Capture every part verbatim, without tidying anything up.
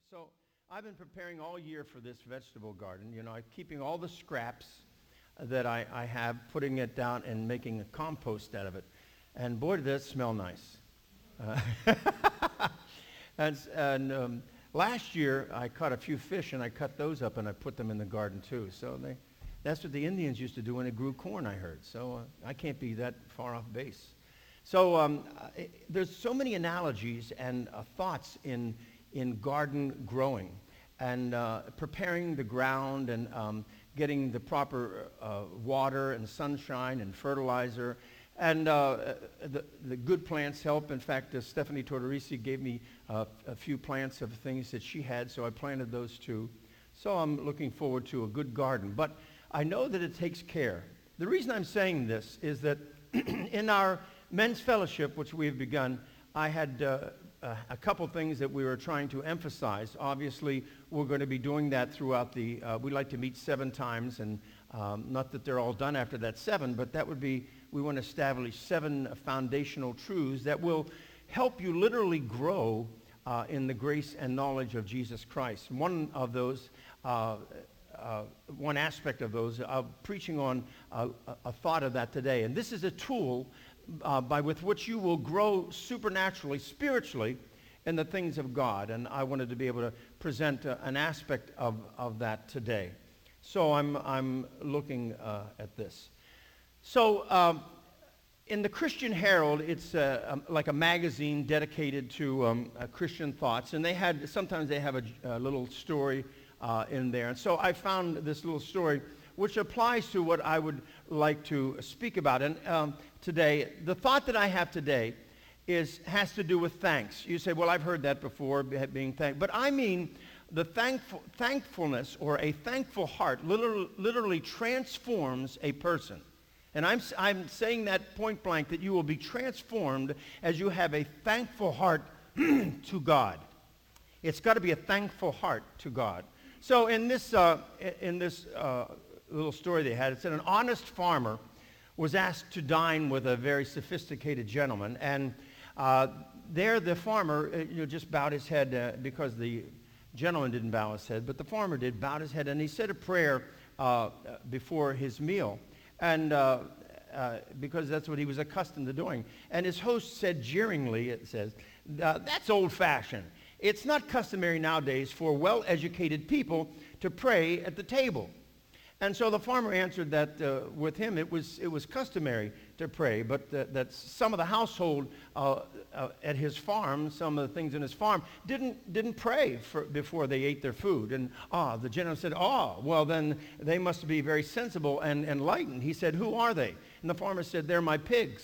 So I've been preparing all year for this vegetable garden. You know, I'm keeping all the scraps that I, I have, putting it down and making a compost out of it. And boy, did that smell nice. Uh, and and um, last year, I caught a few fish, and I cut those up, and I put them in the garden, too. So they, that's what the Indians used to do when they grew corn, I heard. So uh, I can't be that far off base. So um, it, there's so many analogies and uh, thoughts in in garden growing and uh, preparing the ground and um, getting the proper uh, water and sunshine and fertilizer. And uh, the, the good plants help. In fact, uh, Stephanie Tortorisi gave me uh, a few plants of things that she had, so I planted those too. So I'm looking forward to a good garden. But I know that it takes care. The reason I'm saying this is that in our men's fellowship, which we have begun, I had uh, uh, a couple things that we were trying to emphasize. Obviously, we're going to be doing that throughout the, uh, we like to meet seven times, and um, not that they're all done after that seven, but that would be, we want to establish seven foundational truths that will help you literally grow uh, in the grace and knowledge of Jesus Christ. One of those, uh, uh, one aspect of those, I'm preaching on uh, a thought of that today. And this is a tool uh, by with which you will grow supernaturally, spiritually, in the things of God. And I wanted to be able to present uh, an aspect of, of that today. So I'm, I'm looking uh, at this. So um, in the Christian Herald, it's uh, um, like a magazine dedicated to um, uh, Christian thoughts, and they had sometimes they have a, a little story uh, in there. And so I found this little story, which applies to what I would like to speak about. And um, today, the thought that I have today is has to do with thanks. You say, "Well, I've heard that before, being thanked," but I mean the thankful, thankfulness or a thankful heart literally, literally transforms a person. And I'm, I'm saying that point blank, that you will be transformed as you have a thankful heart to God. It's got to be a thankful heart to God. So in this, uh, in this uh, little story they had, it said an honest farmer was asked to dine with a very sophisticated gentleman. And uh, there the farmer uh, you know, just bowed his head uh, because the gentleman didn't bow his head, but the farmer did, bowed his head, and he said a prayer uh, before his meal. And uh, uh, because that's what he was accustomed to doing. And his host said jeeringly, it says, uh, that's old-fashioned. It's not customary nowadays for well-educated people to pray at the table. And so the farmer answered that uh, with him it was it was customary to pray, but uh, that some of the household uh, uh, at his farm, some of the things in his farm, didn't didn't pray for, before they ate their food. And ah, the gentleman said, ah, well then they must be very sensible and enlightened. He said, who are they? And the farmer said, they're my pigs.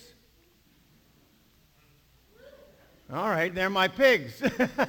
All right, they're my pigs.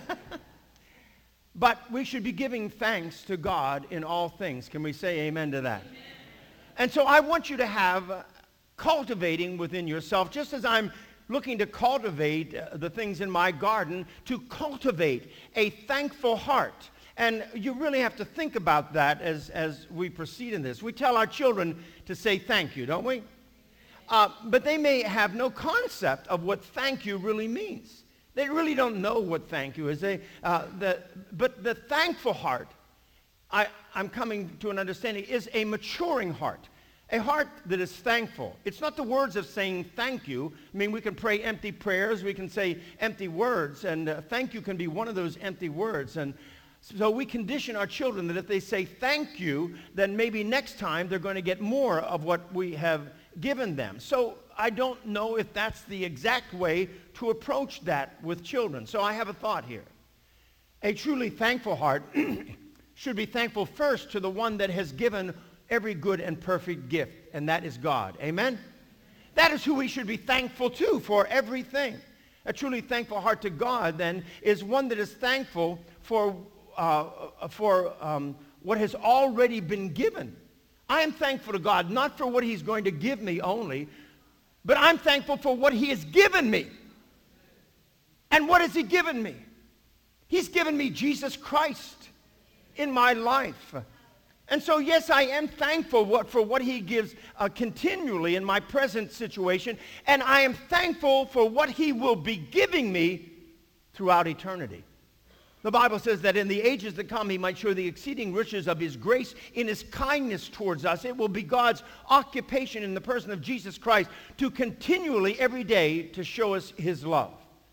But we should be giving thanks to God in all things. Can we say amen to that? Amen. And so I want you to have uh, cultivating within yourself, just as I'm looking to cultivate uh, the things in my garden, to cultivate a thankful heart. And you really have to think about that as, as we proceed in this. We tell our children to say thank you, don't we? Uh, but they may have no concept of what thank you really means. They really don't know what thank you is. They, uh, the, but the thankful heart, I, I'm coming to an understanding, is a maturing heart. A heart that is thankful. It's not the words of saying thank you. I mean, we can pray empty prayers. We can say empty words. And uh, thank you can be one of those empty words. And so we condition our children that if they say thank you, then maybe next time they're going to get more of what we have given them. So I don't know if that's the exact way to approach that with children. So I have a thought here. A truly thankful heart should be thankful first to the one that has given every good and perfect gift, and that is God. Amen? That is who we should be thankful to for everything. A truly thankful heart to God, then, is one that is thankful for, uh, for um, what has already been given. I am thankful to God, not for what he's going to give me only, but I'm thankful for what he has given me. And what has he given me? He's given me Jesus Christ in my life. And so, yes, I am thankful what, for what he gives uh, continually in my present situation. And I am thankful for what he will be giving me throughout eternity. The Bible says that in the ages to come, he might show the exceeding riches of his grace in his kindness towards us. It will be God's occupation in the person of Jesus Christ to continually, every day, to show us his love.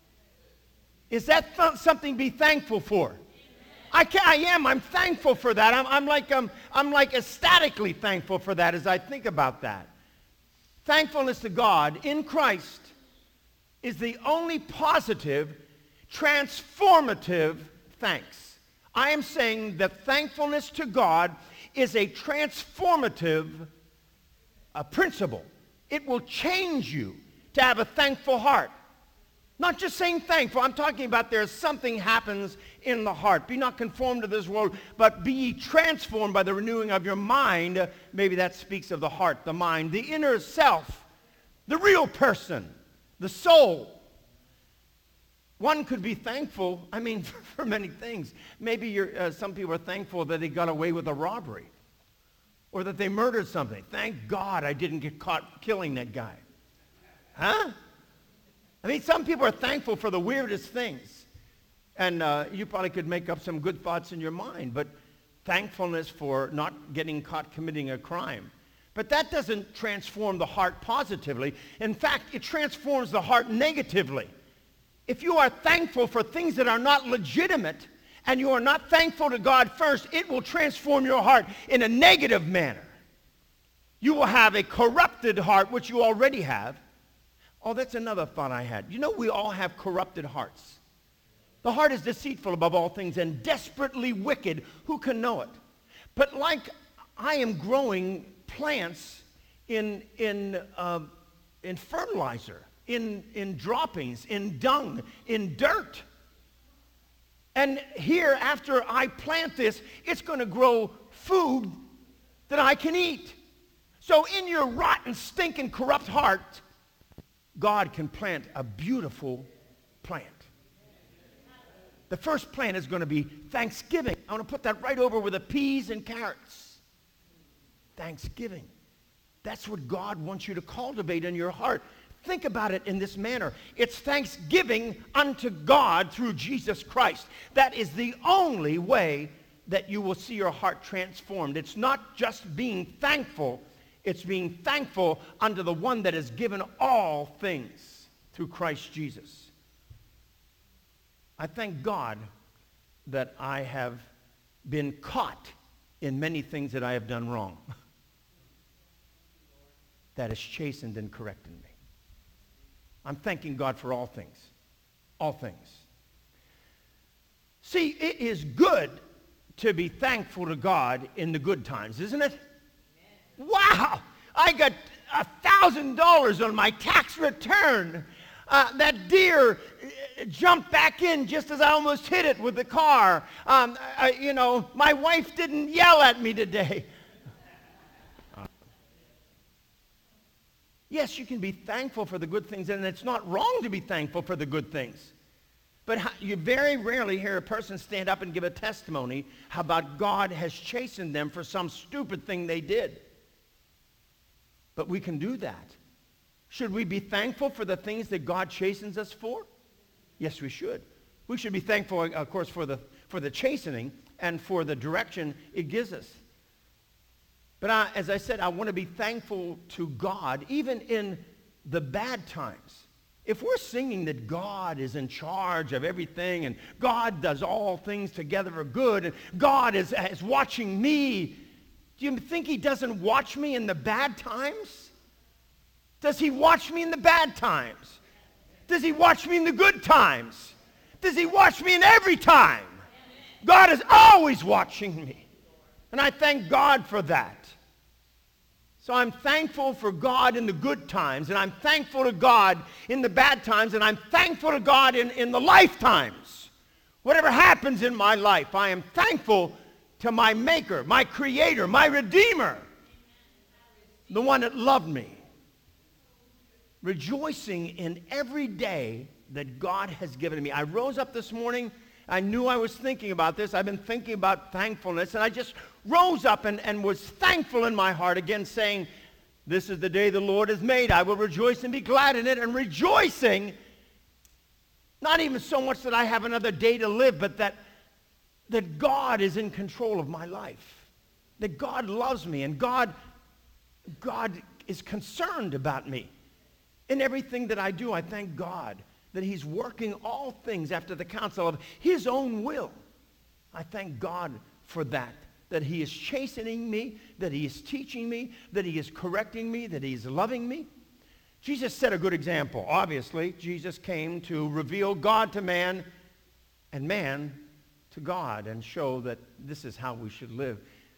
Is that th- something to be thankful for? I, can, I am. I'm thankful for that. I'm, I'm, like, um, I'm like ecstatically thankful for that as I think about that. Thankfulness to God in Christ is the only positive, transformative thanks. I am saying that thankfulness to God is a transformative uh, principle. It will change you to have a thankful heart. Not just saying thankful. I'm talking about there's something happens in the heart. Be not conformed to this world, but be ye transformed by the renewing of your mind. Maybe that speaks of the heart, the mind, the inner self, the real person, the soul. One could be thankful, I mean, for, for many things. Maybe you're, uh, some people are thankful that they got away with a robbery or that they murdered something. Thank God I didn't get caught killing that guy. Huh? I mean, some people are thankful for the weirdest things. And uh, you probably could make up some good thoughts in your mind, but thankfulness for not getting caught committing a crime. But that doesn't transform the heart positively. In fact, it transforms the heart negatively. If you are thankful for things that are not legitimate and you are not thankful to God first, it will transform your heart in a negative manner. You will have a corrupted heart, which you already have. Oh, that's another thought I had. You know, we all have corrupted hearts. The heart is deceitful above all things and desperately wicked. Who can know it? But like I am growing plants in, in, uh, in fertilizer, in, in droppings, in dung, in dirt. And here, after I plant this, it's going to grow food that I can eat. So in your rotten, stinking, corrupt heart, God can plant a beautiful plant. The first plant is going to be thanksgiving. I want to put that right over with the peas and carrots. Thanksgiving. That's what God wants you to cultivate in your heart. Think about it in this manner. It's thanksgiving unto God through Jesus Christ. That is the only way that you will see your heart transformed. It's not just being thankful. It's being thankful unto the one that has given all things through Christ Jesus. I thank God that I have been caught in many things that I have done wrong. That has chastened and corrected me. I'm thanking God for all things. All things. See, it is good to be thankful to God in the good times, isn't it? Wow! I got a thousand dollars on my tax return. Uh, that deer jumped back in just as I almost hit it with the car. Um, I, you know, my wife didn't yell at me today. Yes, you can be thankful for the good things, and it's not wrong to be thankful for the good things. But you very rarely hear a person stand up and give a testimony how about God has chastened them for some stupid thing they did. But we can do that. Should we be thankful for the things that God chastens us for? Yes, we should. We should be thankful, of course, for the, for the chastening and for the direction it gives us. But I, as I said, I want to be thankful to God even in the bad times. If we're singing that God is in charge of everything and God does all things together for good and God is, is watching me, do you think he doesn't watch me in the bad times? Does he watch me in the bad times? Does he watch me in the good times? Does he watch me in every time? God is always watching me. And I thank God for that. So I'm thankful for God in the good times, and I'm thankful to God in the bad times, and I'm thankful to God in, in the lifetimes. Whatever happens in my life, I am thankful to my Maker, my Creator, my Redeemer, the one that loved me. Rejoicing in every day that God has given me. I rose up this morning. I knew I was thinking about this. I've been thinking about thankfulness, and I just rose up and, and was thankful in my heart again, saying, this is the day the Lord has made. I will rejoice and be glad in it. And rejoicing, not even so much that I have another day to live, but that that God is in control of my life, that God loves me, and God, God is concerned about me. In everything that I do, I thank God that he's working all things after the counsel of his own will. I thank God for that, that he is chastening me, that he is teaching me, that he is correcting me, that he is loving me. Jesus set a good example. Obviously, Jesus came to reveal God to man and man to God and show that this is how we should live.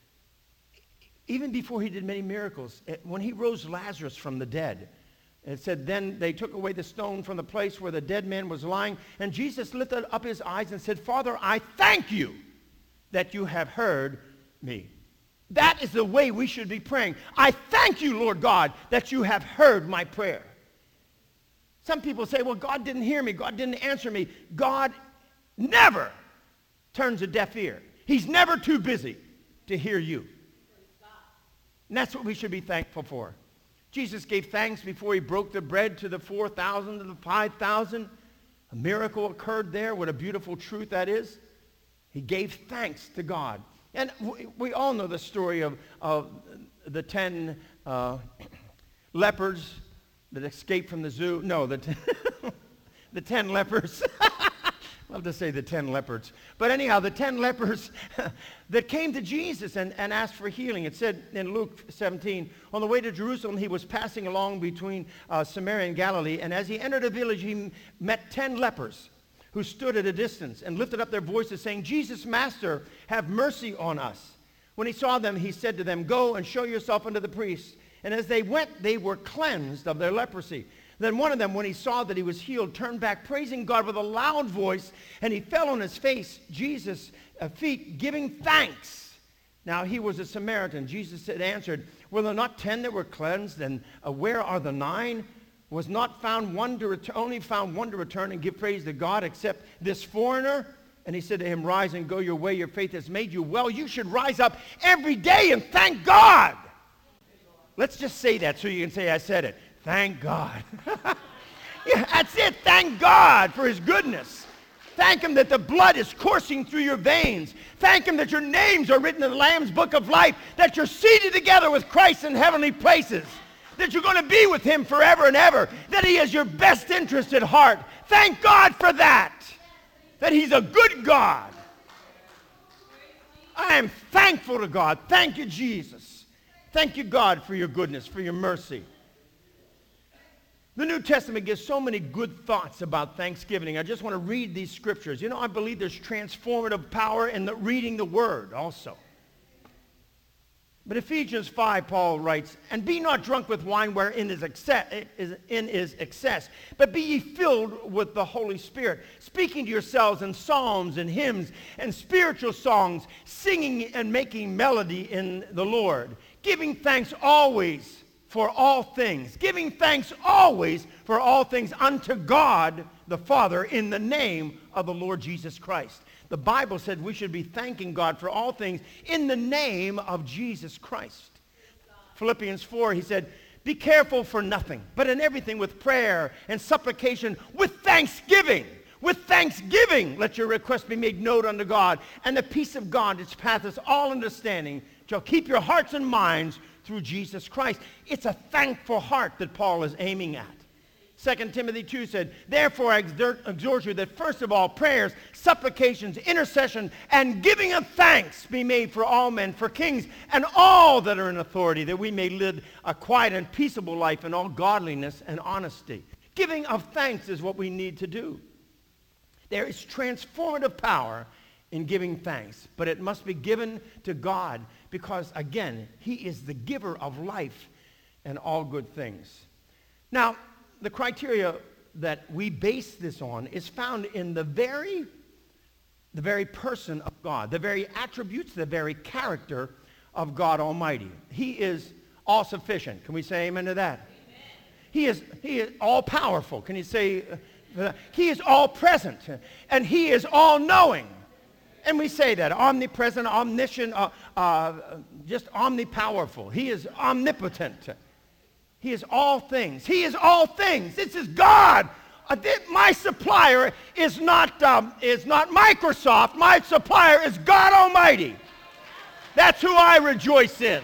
Even before he did many miracles, when he rose Lazarus from the dead, it said, then they took away the stone from the place where the dead man was lying, and Jesus lifted up his eyes and said, Father, I thank you that you have heard me. That is the way we should be praying. I thank you, Lord God, that you have heard my prayer. Some people say, well, God didn't hear me. God didn't answer me. God never turns a deaf ear. He's never too busy to hear you. And that's what we should be thankful for. Jesus gave thanks before he broke the bread to the four thousand, to the five thousand. A miracle occurred there. What a beautiful truth that is. He gave thanks to God. And we, we all know the story of, of the ten uh, leopards that escaped from the zoo. No, the ten, the ten lepers. I'll just say the ten leopards. But anyhow, the ten lepers that came to Jesus and, and asked for healing. It said in Luke seventeen, on the way to Jerusalem, he was passing along between uh, Samaria and Galilee, and as he entered a village, he m- met ten lepers who stood at a distance and lifted up their voices, saying, Jesus, Master, have mercy on us. When he saw them, he said to them, go and show yourself unto the priests. And as they went, they were cleansed of their leprosy. Then one of them, when he saw that he was healed, turned back, praising God with a loud voice, and he fell on his face, Jesus' feet, giving thanks. Now he was a Samaritan. Jesus had answered, were there not ten that were cleansed, and uh, where are the nine? Was not found one to ret- only found one to return and give praise to God except this foreigner? And he said to him, rise and go your way. Your faith has made you well. You should rise up every day and thank God. Let's just say that so you can say I said it. Thank God. Yeah, that's it. Thank God for his goodness. Thank him that the blood is coursing through your veins. Thank him that your names are written in the Lamb's book of life, that you're seated together with Christ in heavenly places, that you're going to be with him forever and ever, that he has your best interest at heart. Thank God for that, that he's a good God. I am thankful to God. Thank you, Jesus. Thank you, God, for your goodness, for your mercy. The New Testament gives so many good thoughts about Thanksgiving. I just want to read these scriptures. You know, I believe there's transformative power in the reading the Word also. But Ephesians five, Paul writes, and be not drunk with wine wherein is excess, is, in is excess, but be ye filled with the Holy Spirit, speaking to yourselves in psalms and hymns and spiritual songs, singing and making melody in the Lord, giving thanks always for all things, giving thanks always for all things unto God the Father in the name of the Lord Jesus Christ. The Bible said we should be thanking God for all things in the name of Jesus Christ. Philippians four, he said, be careful for nothing, but in everything with prayer and supplication, with thanksgiving. With thanksgiving, let your request be made known unto God, and the peace of God, which passeth all understanding, shall keep your hearts and minds through Jesus Christ. It's a thankful heart that Paul is aiming at. Second Timothy two said, therefore I exhort, exhort you that first of all prayers, supplications, intercession, and giving of thanks be made for all men, for kings, and all that are in authority, that we may live a quiet and peaceable life in all godliness and honesty. Giving of thanks is what we need to do. There is transformative power in giving thanks, but it must be given to God because, again, he is the giver of life and all good things. Now, the criteria that we base this on is found in the very, the very person of God, the very attributes, the very character of God Almighty. He is all-sufficient. Can we say amen to that? Amen. He is, he is all-powerful. Can you say, uh, he is all-present, and he is all-knowing. And we say that, omnipresent, omniscient, uh, uh, just omnipowerful. He is omnipotent. He is all things. He is all things. This is God uh, th- my supplier is not, um, is not Microsoft. My supplier is God Almighty. That's who I rejoice in.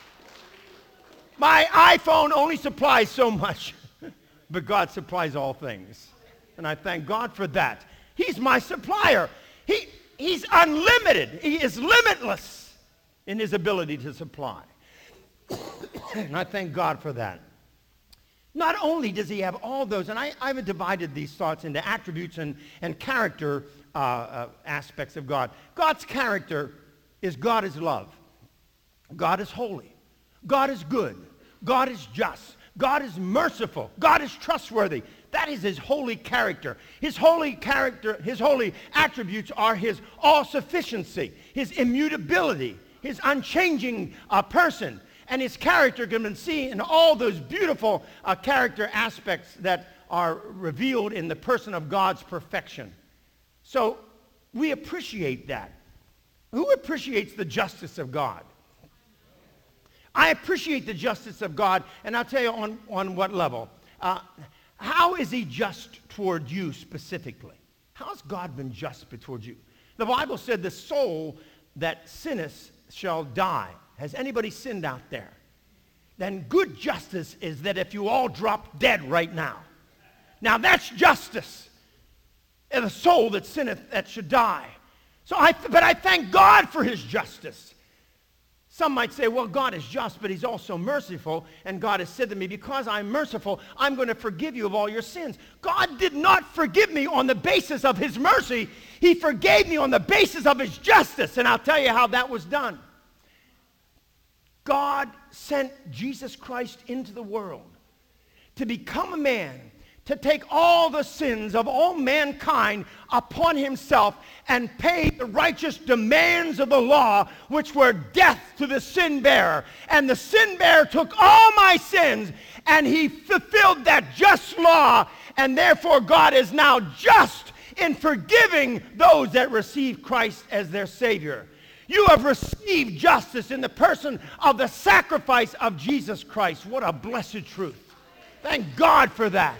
My iPhone only supplies so much, but God supplies all things. And I thank God for that. He's my supplier. He, he's unlimited. He is limitless in his ability to supply. And I thank God for that. Not only does he have all those, and I, I've divided these thoughts into attributes and, and character uh, uh, aspects of God. God's character is God is love. God is holy. God is good. God is just. God is merciful. God is trustworthy. That is his holy character. His holy character, his holy attributes are his all-sufficiency, his immutability, his unchanging uh, person. And his character can be seen in all those beautiful uh, character aspects that are revealed in the person of God's perfection. So we appreciate that. Who appreciates the justice of God? I appreciate the justice of God, and I'll tell you on, on what level. Uh, how is he just toward you specifically? How has God been just toward you? The Bible said the soul that sinneth shall die. Has anybody sinned out there? Then good justice is that if you all drop dead right now. Now that's justice. And the soul that sinneth, that should die. So I, but I thank God for his justice. Some might say, well, God is just, but he's also merciful. And God has said to me, because I'm merciful, I'm going to forgive you of all your sins. God did not forgive me on the basis of his mercy. He forgave me on the basis of his justice. And I'll tell you how that was done. God sent Jesus Christ into the world to become a man, to take all the sins of all mankind upon himself and pay the righteous demands of the law, which were death to the sin bearer. And the sin bearer took all my sins, and he fulfilled that just law, and therefore God is now just in forgiving those that receive Christ as their Savior. You have received justice in the person of the sacrifice of Jesus Christ. What a blessed truth. Thank God for that.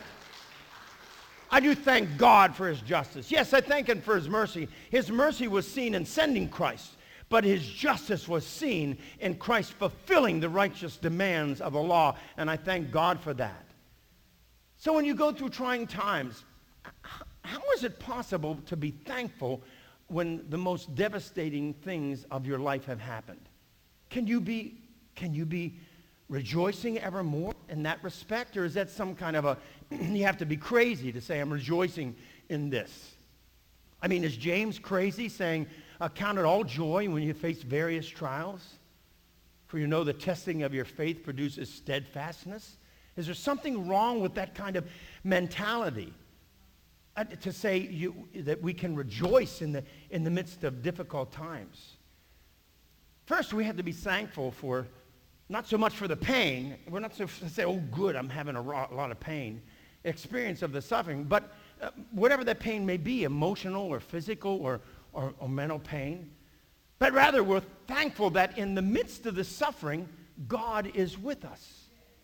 I do thank God for his justice. Yes, I thank him for his mercy. His mercy was seen in sending Christ, but his justice was seen in Christ fulfilling the righteous demands of the law, and I thank God for that. So when you go through trying times, how is it possible to be thankful when the most devastating things of your life have happened? Can you be, can you be rejoicing evermore in that respect? Or is that some kind of a, you have to be crazy to say, I'm rejoicing in this? I mean, is James crazy saying, uh, count it all joy when you face various trials? For you know the testing of your faith produces steadfastness. Is there something wrong with that kind of mentality? Uh, to say you, that we can rejoice in the, in the midst of difficult times. First, we have to be thankful for, not so much for the pain. We're not so to say, oh, good, I'm having a, raw, a lot of pain. Experience of the suffering. But uh, whatever that pain may be, emotional or physical or, or, or mental pain. But rather, we're thankful that in the midst of the suffering, God is with us.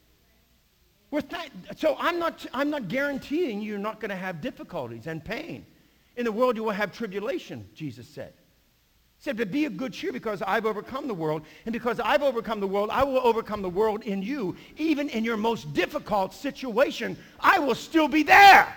We're th- so I'm not, I'm not guaranteeing you're not going to have difficulties and pain. In the world you will have tribulation, Jesus said. He said, but be of good cheer because I've overcome the world. And because I've overcome the world, I will overcome the world in you. Even in your most difficult situation, I will still be there.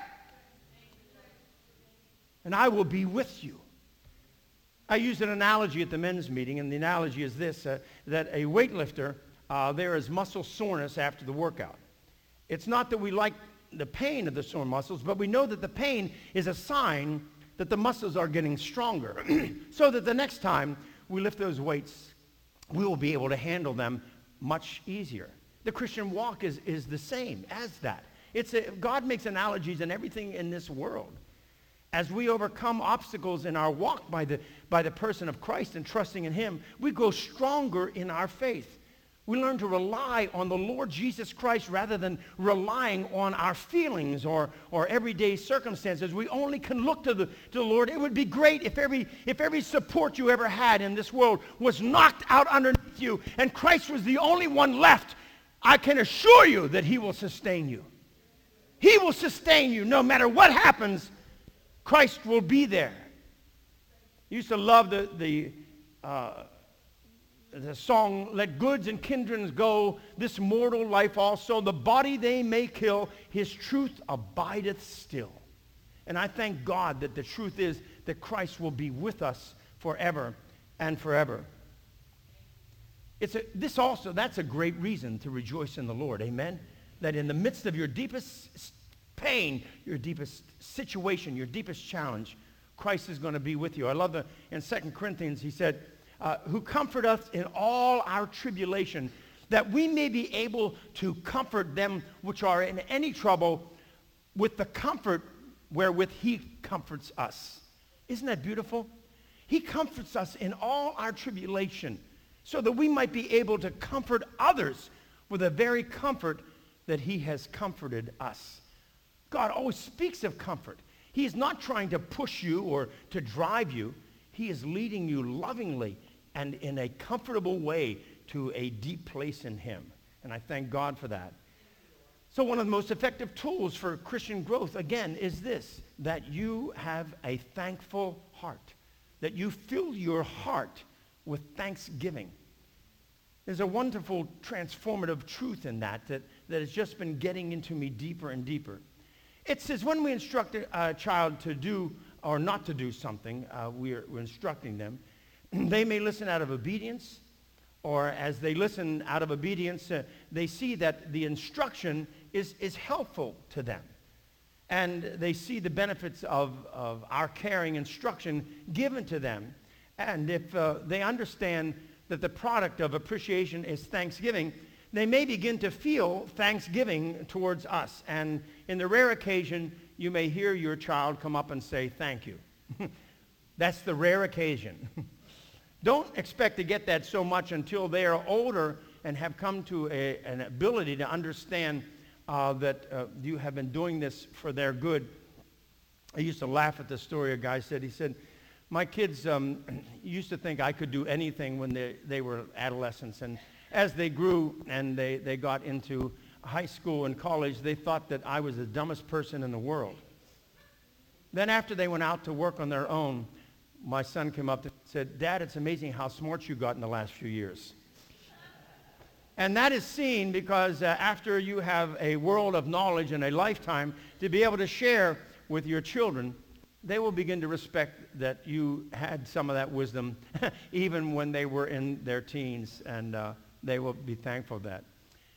And I will be with you. I used an analogy at the men's meeting, and the analogy is this, uh, that a weightlifter, uh, there is muscle soreness after the workout. It's not that we like the pain of the sore muscles, but we know that the pain is a sign that the muscles are getting stronger. So that the next time we lift those weights, we will be able to handle them much easier. The Christian walk is, is the same as that. It's a, God makes analogies in everything in this world. As we overcome obstacles in our walk by the, by the person of Christ and trusting in him, we grow stronger in our faith. We learn to rely on the Lord Jesus Christ rather than relying on our feelings or, or everyday circumstances. We only can look to the, to the Lord. It would be great if every, if every support you ever had in this world was knocked out underneath you and Christ was the only one left. I can assure you that he will sustain you. He will sustain you. No matter what happens, Christ will be there. I used to love the, the, uh, the song, let goods and kindreds go, this mortal life also, the body they may kill, his truth abideth still. And I thank God that the truth is that Christ will be with us forever and forever. It's a, this also, that's a great reason to rejoice in the Lord, amen? That in the midst of your deepest pain, your deepest situation, your deepest challenge, Christ is going to be with you. I love the, in Second Corinthians, he said, uh, who comfort us in all our tribulation, that we may be able to comfort them which are in any trouble with the comfort wherewith he comforts us. Isn't that beautiful? He comforts us in all our tribulation so that we might be able to comfort others with the very comfort that he has comforted us. God always speaks of comfort. He is not trying to push you or to drive you. He is leading you lovingly and in a comfortable way to a deep place in him. And I thank God for that. So one of the most effective tools for Christian growth, again, is this, that you have a thankful heart, that you fill your heart with thanksgiving. There's a wonderful transformative truth in that, that that has just been getting into me deeper and deeper. It says when we instruct a child to do or not to do something, uh, we're, we're instructing them. They may listen out of obedience, or as they listen out of obedience, uh, they see that the instruction is, is helpful to them. And they see the benefits of, of our caring instruction given to them. And if uh, they understand that the product of appreciation is thanksgiving, they may begin to feel thanksgiving towards us. And in the rare occasion, you may hear your child come up and say, thank you. That's the rare occasion. Don't expect to get that so much until they are older and have come to a, an ability to understand uh, that uh, you have been doing this for their good. I used to laugh at the story a guy said. He said, my kids um, used to think I could do anything when they, they were adolescents. And as they grew and they, they got into high school and college, they thought that I was the dumbest person in the world. Then after they went out to work on their own, my son came up and said, Dad, it's amazing how smart you got in the last few years. And that is seen because uh, after you have a world of knowledge and a lifetime to be able to share with your children, they will begin to respect that you had some of that wisdom even when they were in their teens, and uh, they will be thankful for that.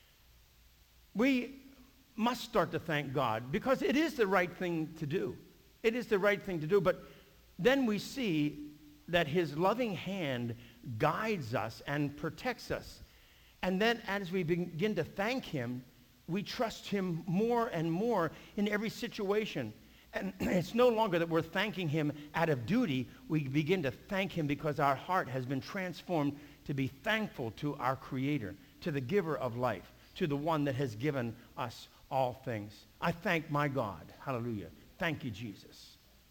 We must start to thank God because it is the right thing to do. It is the right thing to do, but then we see that his loving hand guides us and protects us. And then as we begin to thank him, we trust him more and more in every situation. And it's no longer that we're thanking him out of duty. We begin to thank him because our heart has been transformed to be thankful to our Creator, to the giver of life, to the one that has given us all things. I thank my God. Hallelujah. Thank you, Jesus.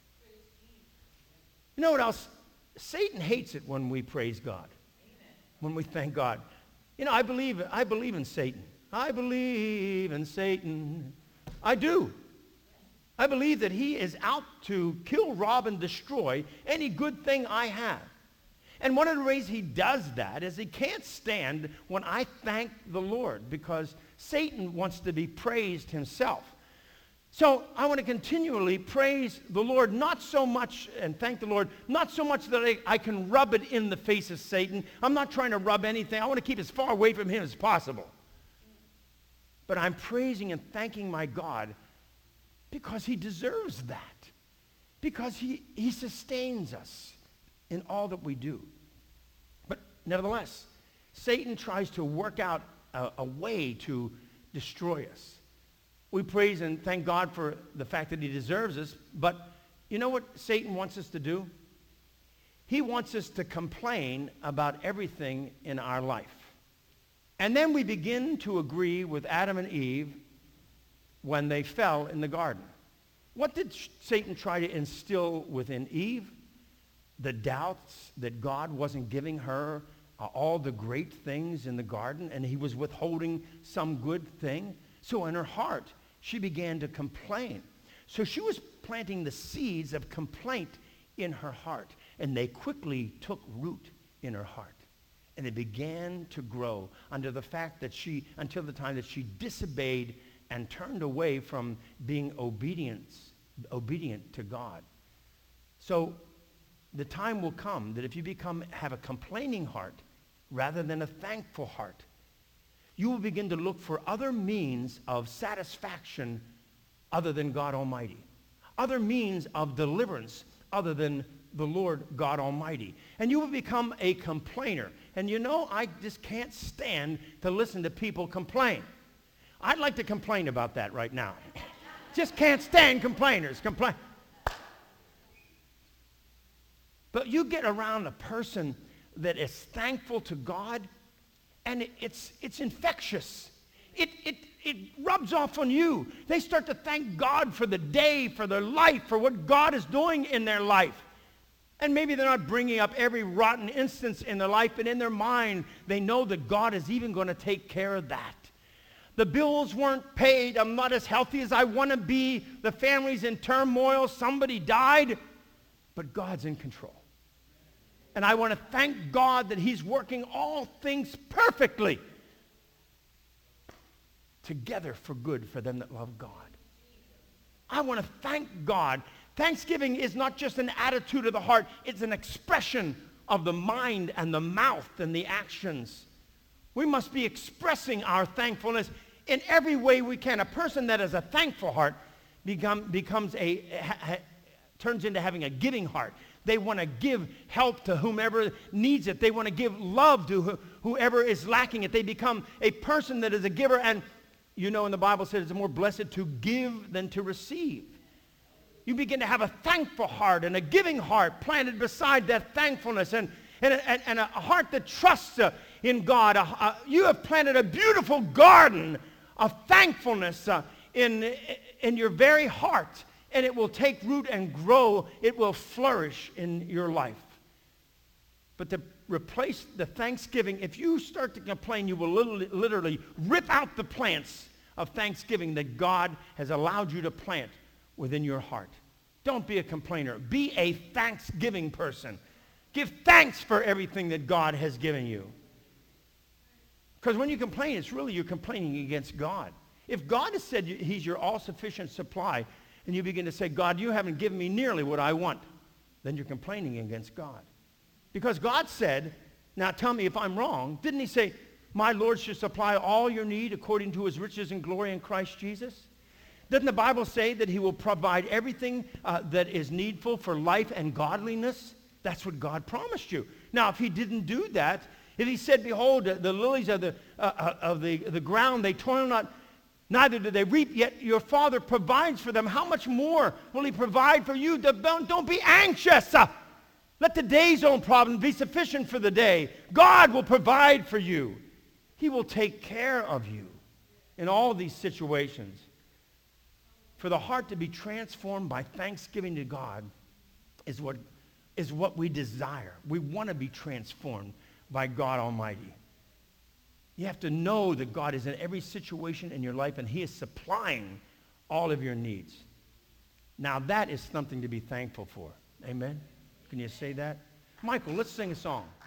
You know what else? Satan hates it when we praise God, when we thank God. You know, I believe, I believe in Satan. I believe in Satan. I do. I believe that he is out to kill, rob, and destroy any good thing I have. And one of the ways he does that is he can't stand when I thank the Lord because Satan wants to be praised himself. So I want to continually praise the Lord, not so much, and thank the Lord, not so much that I, I can rub it in the face of Satan. I'm not trying to rub anything. I want to keep as far away from him as possible. But I'm praising and thanking my God because he deserves that. Because he, he sustains us in all that we do. But nevertheless, Satan tries to work out a, a way to destroy us. We praise and thank God for the fact that he deserves us, but you know what Satan wants us to do? He wants us to complain about everything in our life. And then we begin to agree with Adam and Eve when they fell in the garden. What did Satan try to instill within Eve? The doubts that God wasn't giving her uh, all the great things in the garden and he was withholding some good thing. So in her heart, she began to complain. So she was planting the seeds of complaint in her heart, and they quickly took root in her heart. And they began to grow under the fact that she, until the time that she disobeyed and turned away from being obedience, obedient to God. So the time will come that if you become, have a complaining heart rather than a thankful heart, you will begin to look for other means of satisfaction other than God Almighty, other means of deliverance other than the Lord God Almighty. And you will become a complainer. And you know, I just can't stand to listen to people complain. I'd like to complain about that right now. Just can't stand complainers. Complain. But you get around a person that is thankful to God, and it, it's, it's infectious. It, it, it rubs off on you. They start to thank God for the day, for their life, for what God is doing in their life. And maybe they're not bringing up every rotten instance in their life, but in their mind, they know that God is even going to take care of that. The bills weren't paid. I'm not as healthy as I want to be. The family's in turmoil. Somebody died. But God's in control. And I want to thank God that he's working all things perfectly together for good for them that love God. I want to thank God. Thanksgiving is not just an attitude of the heart. It's an expression of the mind and the mouth and the actions. We must be expressing our thankfulness in every way we can. A person that has a thankful heart become, becomes a, ha, ha, turns into having a giving heart. They want to give help to whomever needs it. They want to give love to who, whoever is lacking it. They become a person that is a giver. And you know, in the Bible says it's more blessed to give than to receive. You begin to have a thankful heart and a giving heart planted beside that thankfulness, and, and, and, and a heart that trusts uh, in God. Uh, uh, you have planted a beautiful garden of thankfulness uh, in, in your very heart, and it will take root and grow. It will flourish in your life. But to replace the thanksgiving, if you start to complain, you will literally, literally rip out the plants of thanksgiving that God has allowed you to plant within your heart. Don't be a complainer. Be a thanksgiving person. Give thanks for everything that God has given you. Because when you complain, it's really you're complaining against God. If God has said he's your all-sufficient supply, and you begin to say, God, you haven't given me nearly what I want, then you're complaining against God. Because God said, now tell me if I'm wrong, didn't he say, my Lord should supply all your need according to his riches and glory in Christ Jesus? Doesn't the Bible say that he will provide everything uh, that is needful for life and godliness? That's what God promised you. Now, if he didn't do that, if he said, behold, the lilies of the, uh, of the, the ground, they toil not, neither do they reap, yet your Father provides for them, how much more will he provide for you? Don't, don't be anxious. Uh, let the day's own problem be sufficient for the day. God will provide for you. He will take care of you in all these situations. For the heart to be transformed by thanksgiving to God is what, is what we desire. We want to be transformed by God Almighty. You have to know that God is in every situation in your life, and he is supplying all of your needs. Now that is something to be thankful for. Amen? Can you say that? Michael, let's sing a song.